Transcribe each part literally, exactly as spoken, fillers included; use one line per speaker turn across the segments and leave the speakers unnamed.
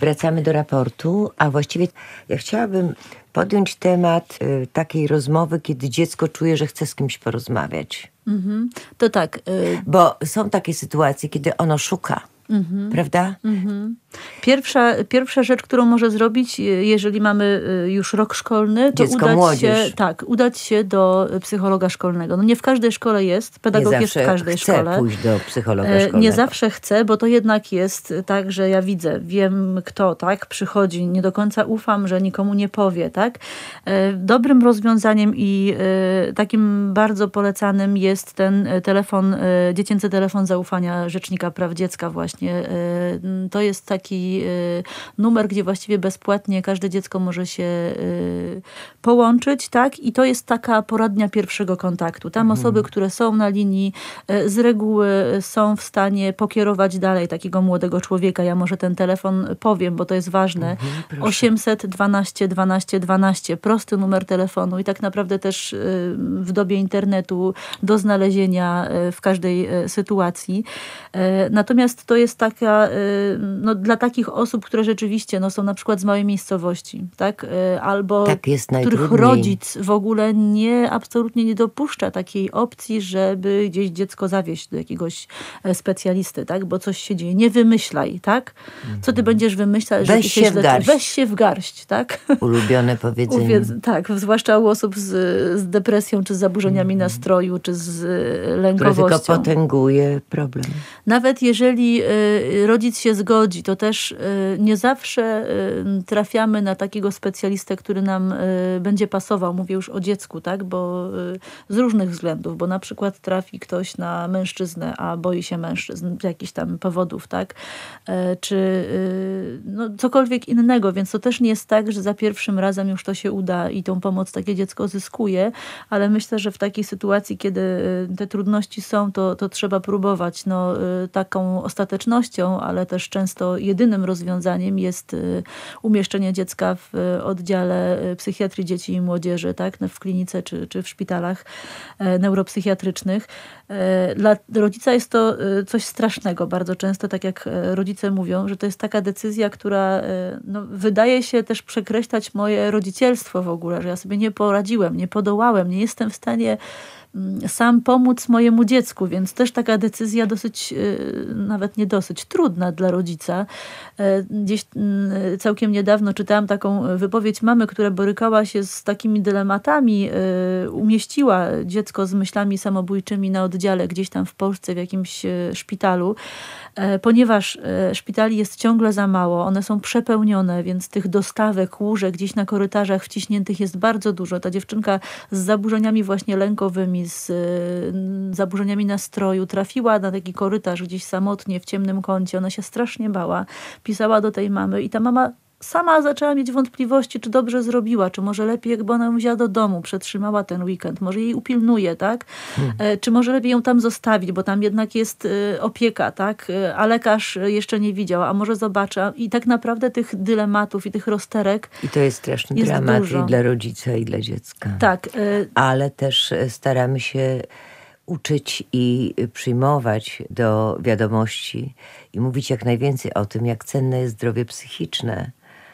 Wracamy do raportu, a właściwie ja chciałabym podjąć temat y, takiej rozmowy, kiedy dziecko czuje, że chce z kimś porozmawiać.
Mhm. To tak. Y...
Bo są takie sytuacje, kiedy ono szuka. Mhm. Prawda?
Mhm. Pierwsza, pierwsza rzecz, którą może zrobić, jeżeli mamy już rok szkolny, to
Dziecko,
udać
młodzież.
się, tak, udać się do psychologa szkolnego. No nie w każdej szkole jest, pedagog jest w każdej
chce
szkole.
pójść do psychologa szkolnego.
Nie zawsze chce, bo to jednak jest tak, że ja widzę, wiem kto, tak, przychodzi, nie do końca ufam, że nikomu nie powie, tak. Dobrym rozwiązaniem i takim bardzo polecanym jest ten telefon, dziecięcy telefon zaufania Rzecznika Praw Dziecka właśnie. To jest taki numer, gdzie właściwie bezpłatnie każde dziecko może się połączyć, tak? I to jest taka poradnia pierwszego kontaktu. Tam mhm. osoby, które są na linii, z reguły są w stanie pokierować dalej takiego młodego człowieka. Ja może ten telefon powiem, bo to jest ważne. Mhm, osiemset dwanaście dwanaście dwanaście. Prosty numer telefonu i tak naprawdę też w dobie internetu do znalezienia w każdej sytuacji. Natomiast to jest taka, no, dla takich osób, które rzeczywiście no, są na przykład z małej miejscowości, tak? Albo
tak jest
których rodzic w ogóle nie, absolutnie nie dopuszcza takiej opcji, żeby gdzieś dziecko zawieźć do jakiegoś specjalisty, tak? Bo coś się dzieje. Nie wymyślaj, tak? Co ty będziesz wymyślać?
Weź się, się w garść.
Weź się w garść, tak?
Ulubione powiedzenie.
Uwiedz, tak, zwłaszcza u osób z, z depresją, czy z zaburzeniami mm. nastroju, czy z lękowością.
Które tylko potęguje problem.
Nawet jeżeli y, rodzic się zgodzi, to też y, nie zawsze y, trafiamy na takiego specjalistę, który nam y, będzie pasował. Mówię już o dziecku, tak? Bo y, z różnych względów, bo na przykład trafi ktoś na mężczyznę, a boi się mężczyzn z jakichś tam powodów, tak? Y, czy y, no, cokolwiek innego, więc to też nie jest tak, że za pierwszym razem już to się uda i tą pomoc takie dziecko zyskuje, ale myślę, że w takiej sytuacji, kiedy y, te trudności są, to, to trzeba próbować. No, y, taką ostatecznością, ale też często jedynym rozwiązaniem jest umieszczenie dziecka w oddziale psychiatrii dzieci i młodzieży, tak? W klinice czy, czy w szpitalach neuropsychiatrycznych. Dla rodzica jest to coś strasznego bardzo często, tak jak rodzice mówią, że to jest taka decyzja, która no, wydaje się też przekreślać moje rodzicielstwo w ogóle, że ja sobie nie poradziłem, nie podołałem, nie jestem w stanie sam pomóc mojemu dziecku, więc też taka decyzja dosyć, nawet nie dosyć, trudna dla rodzica. Gdzieś całkiem niedawno czytałam taką wypowiedź mamy, która borykała się z takimi dylematami, umieściła dziecko z myślami samobójczymi na oddziale gdzieś tam w Polsce w jakimś szpitalu, ponieważ szpitali jest ciągle za mało, one są przepełnione, więc tych dostawek, łóżek gdzieś na korytarzach wciśniętych jest bardzo dużo. Ta dziewczynka z zaburzeniami właśnie lękowymi, z zaburzeniami nastroju trafiła na taki korytarz gdzieś samotnie w ciemnym kącie. Ona się strasznie bała. Pisała do tej mamy i ta mama sama zaczęła mieć wątpliwości, czy dobrze zrobiła, czy może lepiej, jakby ona ją wzięła do domu, przetrzymała ten weekend, może jej upilnuje, tak? Hmm. Czy może lepiej ją tam zostawić, bo tam jednak jest opieka, tak? A lekarz jeszcze nie widział, a może zobaczy. I tak naprawdę tych dylematów i tych rozterek
I to jest straszny
jest
dramat
dużo.
I dla rodzica, i dla dziecka.
Tak.
Ale też staramy się uczyć i przyjmować do wiadomości i mówić jak najwięcej o tym, jak cenne jest zdrowie psychiczne,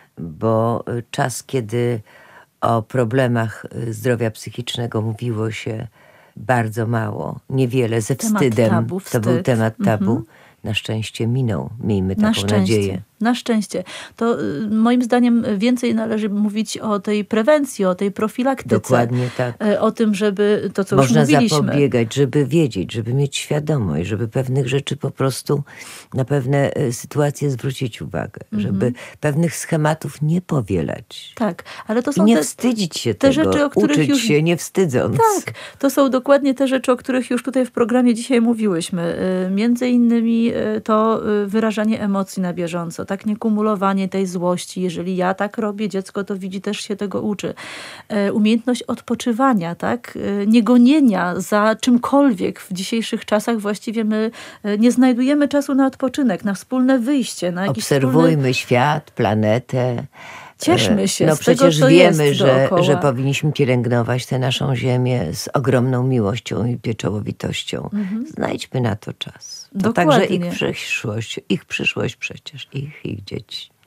bo czas, kiedy o problemach zdrowia psychicznego mówiło się bardzo mało, niewiele, ze wstydem.
Tabu, wstyd.
To był temat tabu.
Mhm.
Na szczęście minął, miejmy taką
Na szczęście.
nadzieję.
Na szczęście. To y, moim zdaniem więcej należy mówić o tej prewencji, o tej profilaktyce.
Dokładnie tak.
O tym, żeby to, co
Można
już mówiliśmy.
zapobiegać, żeby wiedzieć, żeby mieć świadomość, żeby pewnych rzeczy po prostu, na pewne sytuacje zwrócić uwagę, mm-hmm. żeby pewnych schematów nie powielać.
Tak, ale to są
I nie
te,
wstydzić się
te
tego,
rzeczy, o których
uczyć
już...
się nie wstydząc.
Tak, to są dokładnie te rzeczy, o których już tutaj w programie dzisiaj mówiłyśmy. Między innymi to wyrażanie emocji na bieżąco, tak, nie kumulowanie tej złości. Jeżeli ja tak robię, dziecko to widzi, też się tego uczy. Umiejętność odpoczywania, tak, nie gonienia za czymkolwiek. W dzisiejszych czasach właściwie my nie znajdujemy czasu na odpoczynek, na wspólne wyjście, na jakiś
Obserwujmy
wspólny...
świat, planetę.
Cieszmy się
no
z tego,
przecież
co
wiemy,
jest
że,
dookoła.
że powinniśmy pielęgnować tę naszą ziemię z ogromną miłością i pieczołowitością. Mhm. Znajdźmy na to czas. To
Dokładnie.
także ich przyszłość, ich przyszłość przecież, ich, ich dzieci.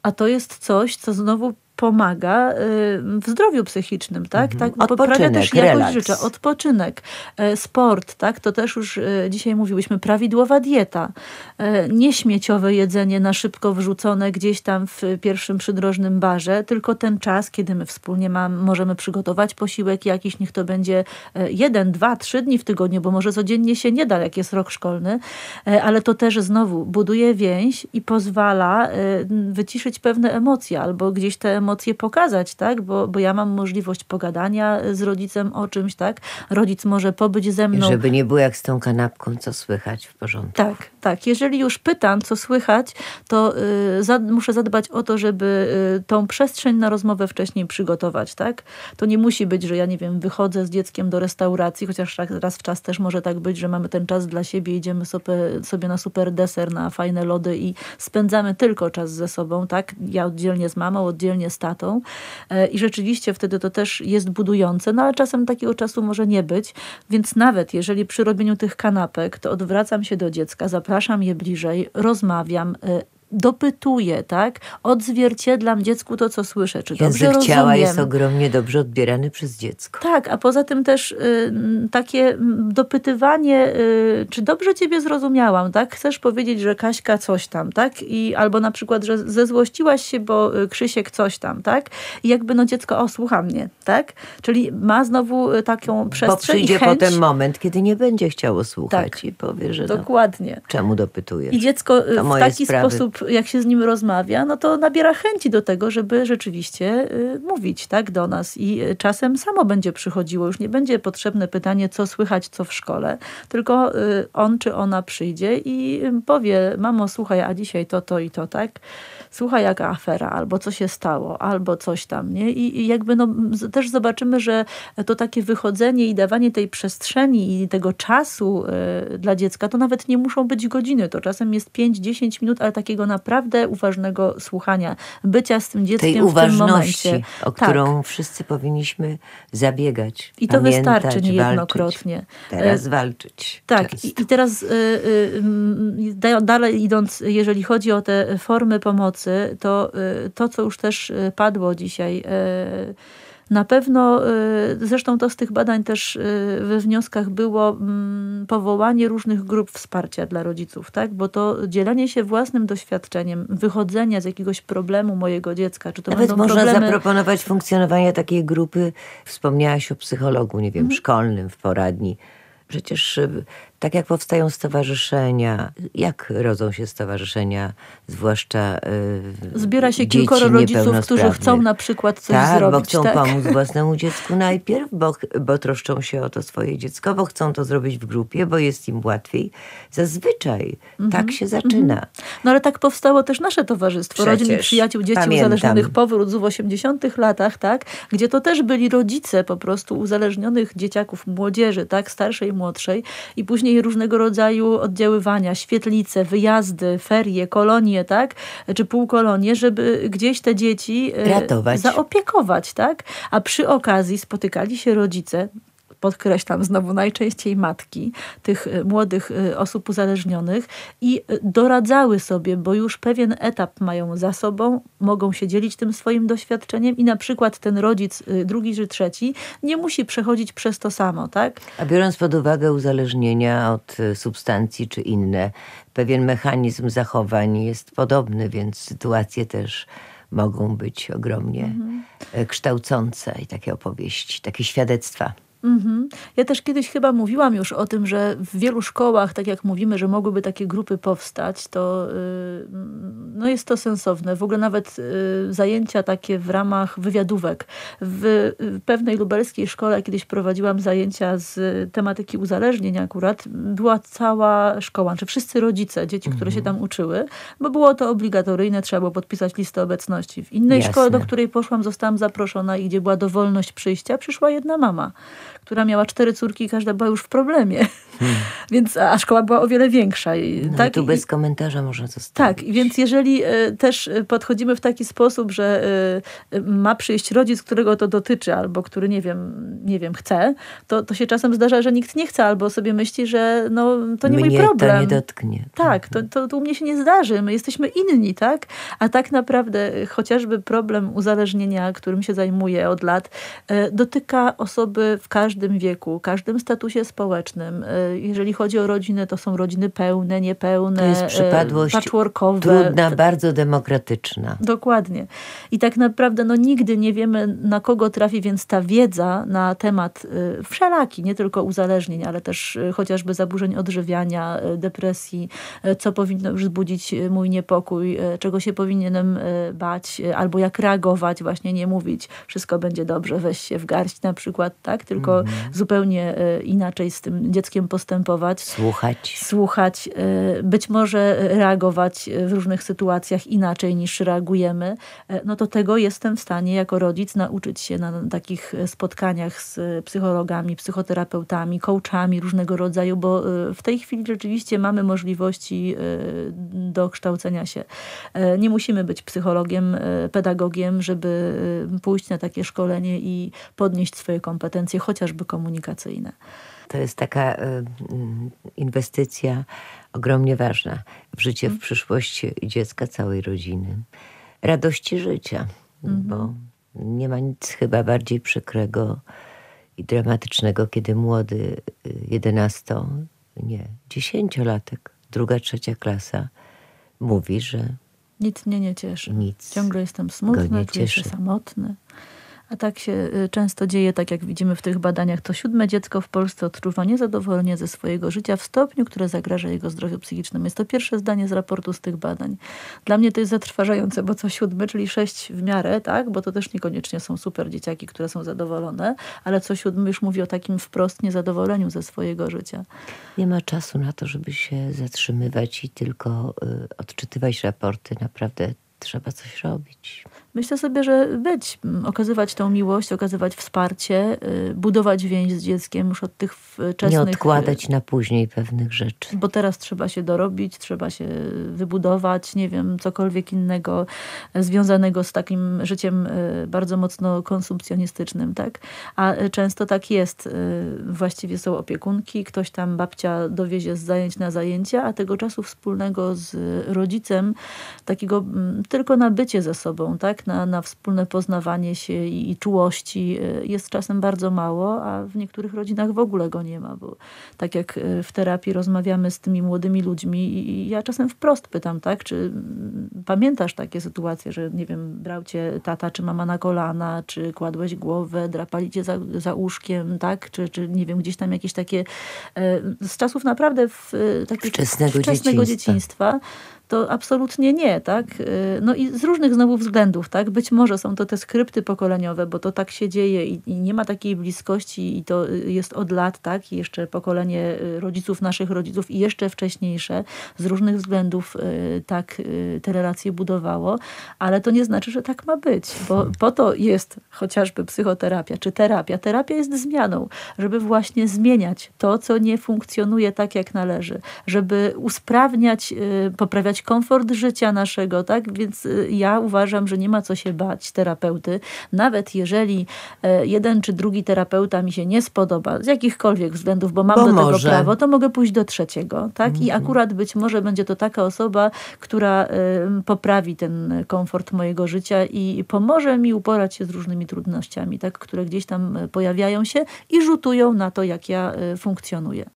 A to jest coś, co znowu pomaga w zdrowiu psychicznym, tak?
Mhm.
tak poprawia
Odpoczynek,
też jakość
relaks.
życia. Odpoczynek, sport, tak? To też już dzisiaj mówiłyśmy, prawidłowa dieta, nieśmieciowe jedzenie na szybko wrzucone gdzieś tam w pierwszym przydrożnym barze, tylko ten czas, kiedy my wspólnie mam, możemy przygotować posiłek jakiś, niech to będzie jeden, dwa, trzy dni w tygodniu, bo może codziennie się nie da, jak jest rok szkolny, ale to też znowu buduje więź i pozwala wyciszyć pewne emocje, albo gdzieś te emocje pokazać, tak? Bo, bo ja mam możliwość pogadania z rodzicem o czymś, tak? Rodzic może pobyć ze mną.
Żeby nie było jak z tą kanapką, co słychać w porządku.
Tak, tak. Jeżeli już pytam, co słychać, to y, za, muszę zadbać o to, żeby y, tą przestrzeń na rozmowę wcześniej przygotować, tak? To nie musi być, że ja nie wiem, wychodzę z dzieckiem do restauracji, chociaż raz w czas też może tak być, że mamy ten czas dla siebie, idziemy sobie, sobie na super deser, na fajne lody i spędzamy tylko czas ze sobą, tak? Ja oddzielnie z mamą, oddzielnie z tatą. I rzeczywiście wtedy to też jest budujące, no ale czasem takiego czasu może nie być, więc nawet jeżeli przy robieniu tych kanapek, to odwracam się do dziecka, zapraszam je bliżej, rozmawiam, dopytuję, tak? Odzwierciedlam dziecku to, co słyszę. Czy dobrze
Język ciała
rozumiem?
jest ogromnie dobrze odbierany przez dziecko.
Tak, a poza tym też y, takie dopytywanie, y, czy dobrze ciebie zrozumiałam, tak? Chcesz powiedzieć, że Kaśka coś tam, tak? I, albo na przykład, że zezłościłaś się, bo Krzysiek coś tam, tak? I jakby no dziecko, o, słucha mnie, tak? Czyli ma znowu taką przestrzeń
Bo przyjdzie
i chęć.
potem moment, kiedy nie będzie chciało słuchać
Tak,
i powie, że no,
dokładnie.
czemu dopytujesz?
I dziecko
To
w
moje
taki
sprawy.
sposób, jak się z nim rozmawia, no to nabiera chęci do tego, żeby rzeczywiście y, mówić, tak, do nas. I y, czasem samo będzie przychodziło. Już nie będzie potrzebne pytanie, co słychać, co w szkole, tylko y, on czy ona przyjdzie i y, powie, mamo, słuchaj, a dzisiaj to, to i to, tak? Słuchaj, jaka afera, albo co się stało, albo coś tam, nie? I, i jakby no, z, też zobaczymy, że to takie wychodzenie i dawanie tej przestrzeni i tego czasu y, dla dziecka, to nawet nie muszą być godziny. To czasem jest pięć dziesięć minut, ale takiego naprawdę uważnego słuchania, bycia z tym dzieckiem
tej
w
uważności,
tym momencie.
o
Tak.
którą wszyscy powinniśmy zabiegać.
I to
pamiętać,
wystarczy niejednokrotnie.
Walczyć. Teraz walczyć.
Tak,
często.
i, i teraz y, y, da, dalej idąc, jeżeli chodzi o te formy pomocy, to y, to, co już też y, padło dzisiaj, y, na pewno, zresztą to z tych badań też we wnioskach było powołanie różnych grup wsparcia dla rodziców, tak? Bo to dzielenie się własnym doświadczeniem, wychodzenia z jakiegoś problemu mojego dziecka, czy to
Nawet
będą
można
problemy...
zaproponować funkcjonowanie takiej grupy. Wspomniałaś o psychologu, nie wiem,
Mhm.
szkolnym, w poradni. Przecież tak jak powstają stowarzyszenia, jak rodzą się stowarzyszenia, zwłaszcza y,
Zbiera się
dzieci
kilkoro rodziców, którzy
niepełnosprawnych.
chcą na przykład coś
tak,
zrobić.
bo chcą
tak?
pomóc własnemu dziecku najpierw, bo, bo troszczą się o to swoje dziecko, bo chcą to zrobić w grupie, bo jest im łatwiej. Zazwyczaj
Mhm.
tak się zaczyna.
Mhm. No ale tak powstało też nasze towarzystwo
Przecież.
Rodzin i Przyjaciół Dzieci
Pamiętam.
Uzależnionych Powrót w osiemdziesiątych latach, tak? Gdzie to też byli rodzice po prostu uzależnionych dzieciaków, młodzieży, tak? Starszej, młodszej i później różnego rodzaju oddziaływania, świetlice, wyjazdy, ferie, kolonie, tak? Czy półkolonie, żeby gdzieś te dzieci e,
Ratować.
zaopiekować, tak? A przy okazji spotykali się rodzice, podkreślam znowu najczęściej matki tych młodych osób uzależnionych i doradzały sobie, bo już pewien etap mają za sobą, mogą się dzielić tym swoim doświadczeniem i na przykład ten rodzic drugi czy trzeci nie musi przechodzić przez to samo, tak?
A biorąc pod uwagę uzależnienia od substancji czy inne, pewien mechanizm zachowań jest podobny, więc sytuacje też mogą być ogromnie mhm. kształcące i takie opowieści, takie świadectwa.
Mhm. Ja też kiedyś chyba mówiłam już o tym, że w wielu szkołach, tak jak mówimy, że mogłyby takie grupy powstać, to yy, no jest to sensowne. W ogóle nawet yy, zajęcia takie w ramach wywiadówek. W, w pewnej lubelskiej szkole kiedyś prowadziłam zajęcia z tematyki uzależnień akurat. Była cała szkoła, czy wszyscy rodzice, dzieci, mhm. które się tam uczyły, bo było to obligatoryjne, trzeba było podpisać listę obecności. W innej
Jasne.
szkole, do której poszłam, zostałam zaproszona i gdzie była dowolność przyjścia, przyszła jedna mama, która miała cztery córki i każda była już w problemie. Hmm. Więc, a szkoła była o wiele większa.
No
tak?
tu bez komentarza można zostawić.
Tak, więc jeżeli y, też podchodzimy w taki sposób, że y, ma przyjść rodzic, którego to dotyczy, albo który, nie wiem, nie wiem, chce, to, to się czasem zdarza, że nikt nie chce, albo sobie myśli, że no, to nie
mnie
mój problem.
to nie dotknie.
Tak, to, to, to u mnie się nie zdarzy. My jesteśmy inni, tak? A tak naprawdę chociażby problem uzależnienia, którym się zajmuję od lat, y, dotyka osoby w każdym wieku, każdym statusie społecznym. Y, jeżeli chodzi o rodziny, to są rodziny pełne, niepełne,
to jest przypadłość
patchworkowe.
Trudna, bardzo demokratyczna.
Dokładnie. I tak naprawdę no, nigdy nie wiemy, na kogo trafi, więc ta wiedza na temat y, wszelaki, nie tylko uzależnień, ale też y, chociażby zaburzeń odżywiania, y, depresji, y, co powinno już wzbudzić y, mój niepokój, y, czego się powinienem y, bać, y, albo jak reagować, właśnie nie mówić, wszystko będzie dobrze, weź się w garść na przykład, tak? Tylko mm. zupełnie y, inaczej z tym dzieckiem postępować.
Słuchać.
Słuchać, y, być może reagować w różnych sytuacjach inaczej niż reagujemy, no to tego jestem w stanie jako rodzic nauczyć się na takich spotkaniach z psychologami, psychoterapeutami, coachami różnego rodzaju, bo w tej chwili rzeczywiście mamy możliwości do kształcenia się. Nie musimy być psychologiem, pedagogiem, żeby pójść na takie szkolenie i podnieść swoje kompetencje, chociażby komunikacyjne.
To jest taka y, inwestycja ogromnie ważna w życie, w przyszłość dziecka, całej rodziny. Radości życia, mm-hmm. bo nie ma nic chyba bardziej przykrego i dramatycznego, kiedy młody jedenasto, nie, dziesięciolatek, druga, trzecia klasa mówi, że
nic mnie nie cieszy.
Nic
Ciągle jestem smutny, czuję się samotny. A tak się często dzieje, tak jak widzimy w tych badaniach, to siódme dziecko w Polsce odczuwa niezadowolenie ze swojego życia w stopniu, które zagraża jego zdrowiu psychicznemu. Jest to pierwsze zdanie z raportu z tych badań. Dla mnie to jest zatrważające, bo co siódmy, czyli sześć w miarę, tak? Bo to też niekoniecznie są super dzieciaki, które są zadowolone, ale co siódmy już mówi o takim wprost niezadowoleniu ze swojego życia.
Nie ma czasu na to, żeby się zatrzymywać i tylko y, odczytywać raporty. Naprawdę trzeba coś robić.
Myślę sobie, że być, okazywać tą miłość, okazywać wsparcie, budować więź z dzieckiem już od tych wczesnych...
Nie odkładać na później pewnych rzeczy.
Bo teraz trzeba się dorobić, trzeba się wybudować, nie wiem, cokolwiek innego związanego z takim życiem bardzo mocno konsumpcjonistycznym, tak? A często tak jest. Właściwie są opiekunki, ktoś tam babcia dowiezie z zajęć na zajęcia, a tego czasu wspólnego z rodzicem, takiego tylko na bycie ze sobą, tak? Na, na wspólne poznawanie się i, i czułości jest czasem bardzo mało, a w niektórych rodzinach w ogóle go nie ma, bo tak jak w terapii rozmawiamy z tymi młodymi ludźmi i ja czasem wprost pytam, tak, czy pamiętasz takie sytuacje, że nie wiem, brał cię tata czy mama na kolana, czy kładłeś głowę, drapali cię za, za łóżkiem, tak, czy, czy nie wiem, gdzieś tam jakieś takie z czasów naprawdę w, takie
wczesnego,
wczesnego
dzieciństwa.
dzieciństwa. To absolutnie nie, tak? No i z różnych znowu względów, tak? Być może są to te skrypty pokoleniowe, bo to tak się dzieje i, i nie ma takiej bliskości i to jest od lat, tak? I jeszcze pokolenie rodziców, naszych rodziców i jeszcze wcześniejsze z różnych względów tak te relacje budowało, ale to nie znaczy, że tak ma być, bo po to jest chociażby psychoterapia czy terapia. Terapia jest zmianą, żeby właśnie zmieniać to, co nie funkcjonuje tak, jak należy, żeby usprawniać, poprawiać komfort życia naszego, tak? Więc ja uważam, że nie ma co się bać terapeuty. Nawet jeżeli jeden czy drugi terapeuta mi się nie spodoba, z jakichkolwiek względów, bo mam
bo
do
może.
tego prawo, to mogę pójść do trzeciego, tak? Mm-hmm. I akurat być może będzie to taka osoba, która y, poprawi ten komfort mojego życia i pomoże mi uporać się z różnymi trudnościami, tak? Które gdzieś tam pojawiają się i rzutują na to, jak ja y, funkcjonuję.